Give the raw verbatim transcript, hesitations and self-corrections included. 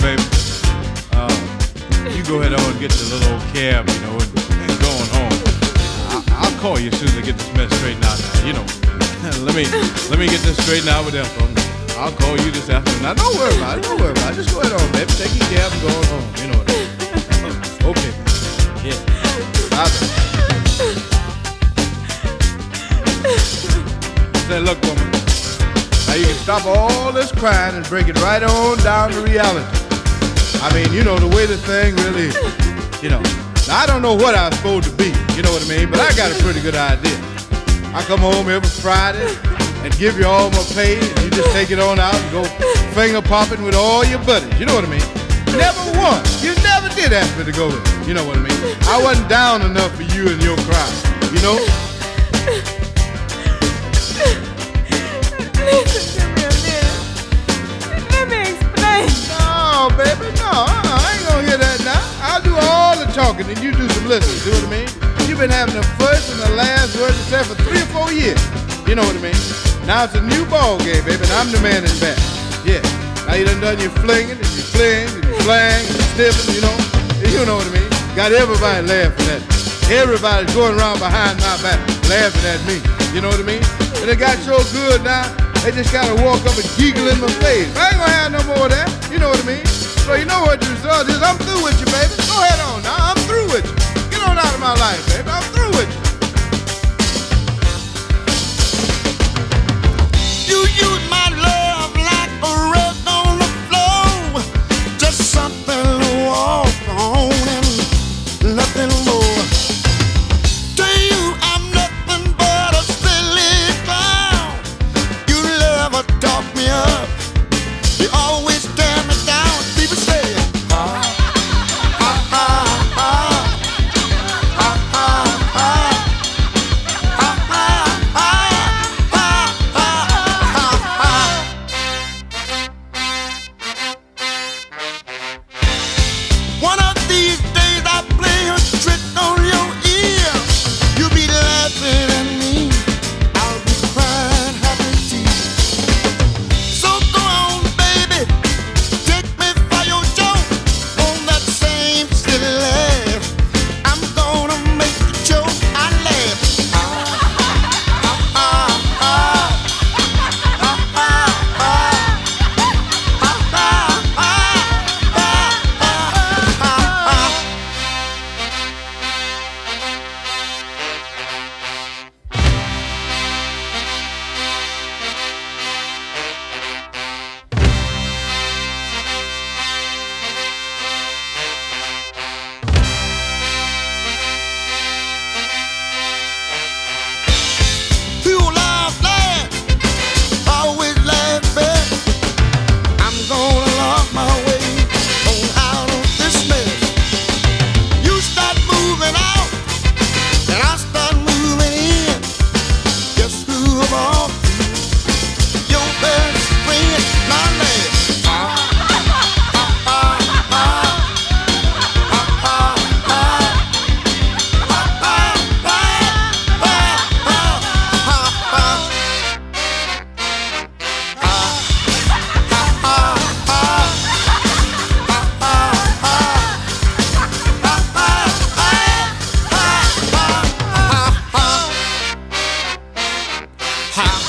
baby. Uh, you go ahead on and get your little old cab, you know, and, and going home. I, I'll call you as soon as I get this mess straightened out now, you know. let me let me get this straightened out with Ethel. I'll call you this afternoon. Now, don't worry about it. Don't worry about it. Just go ahead on, baby. Take your cab and go on home. You know what I mean? Okay, baby. Yeah. Bye, baby. Say, look, woman. Now, you can stop all this crying and break it right on down to reality. I mean, you know, the way the thing really is. You know. Now, I don't know what I was supposed to be. You know what I mean? But I got a pretty good idea. I come home every Friday and give you all my pay, and you just take it on out and go finger popping with all your buddies. You know what I mean? Never once. You never did ask me to go with you. You know what I mean? I wasn't down enough for you and your crowd. You know? Listen to me a minute. Let me explain. No, baby, no. Uh-uh, I ain't gonna hear that now. I'll do all the talking and you do some listening. See what I mean? You've been having the first and the last word to say for three or four years. You know what I mean? Now it's a new ball game, baby, and I'm the man in back. Yeah. Now you done done your flinging and your fling and your flang and your sniffing, you know? You know what I mean? Got everybody laughing at me. Everybody's going around behind my back laughing at me. You know what I mean? And it got so good now, they just gotta walk up and giggle in my face. I ain't gonna have no more of that. You know what I mean? So you know what the result is. I'm through with you, baby. Go ahead on now. I'm through with you. Get on out of my life, baby. I'm through with you. You use my love like a rug on the floor, just something to walk on and nothing more. To you, I'm nothing but a silly clown. You never talk me up, you always tear me down. People say, ah, ah, ah, ah. Ha